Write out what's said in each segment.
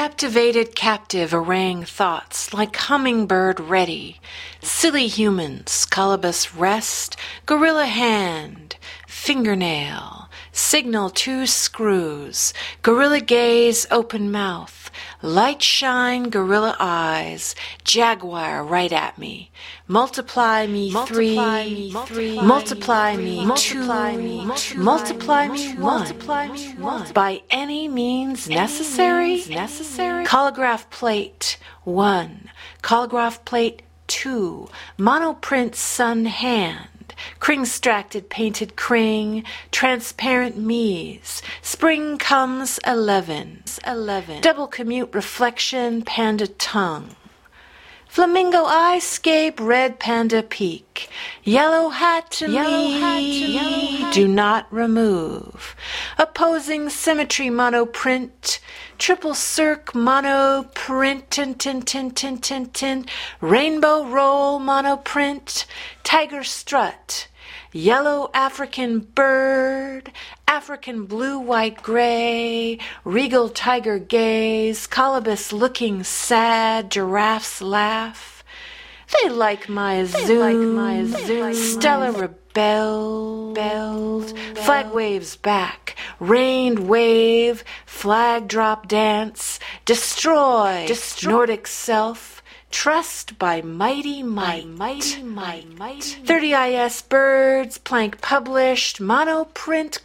Captivated captive arraying thoughts like hummingbird ready. Silly humans, colobus rest, gorilla hand, fingernail, signal two screws, gorilla gaze, open mouth, light shine, gorilla eyes, jaguar right at me. Multiply me three, multiply me two, multiply me one. By any means necessary? Colograph plate 1, colograph plate 2, monoprint sun hand. Kring-stracted painted kring, transparent mies, spring comes 11, double commute reflection, panda tongue. Flamingo eye scape, red panda peak, yellow hat to me, do not remove. Opposing symmetry monoprint, triple circ monoprint, tin, rainbow roll monoprint, tiger strut, yellow African bird, African blue, white, gray, regal tiger gaze, colobus looking sad, giraffes laugh. They like my zoom, Stella rebelled, flag waves back, rained wave, flag drop dance, destroy, Nordic self, trust by mighty might. 30 IS birds, plank published, monoprint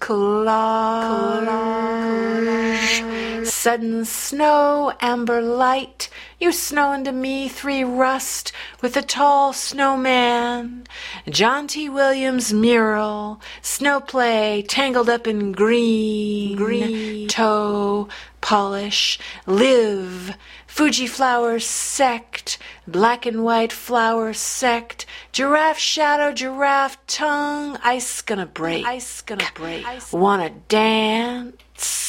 collage. Sudden snow, amber light, you snow into me, 3 rust, with a tall snowman. John T. Williams mural, snow play, tangled up in green, toe, polish, live, Fuji flower sect, black and white flower sect, giraffe shadow, giraffe tongue, ice gonna break, wanna dance.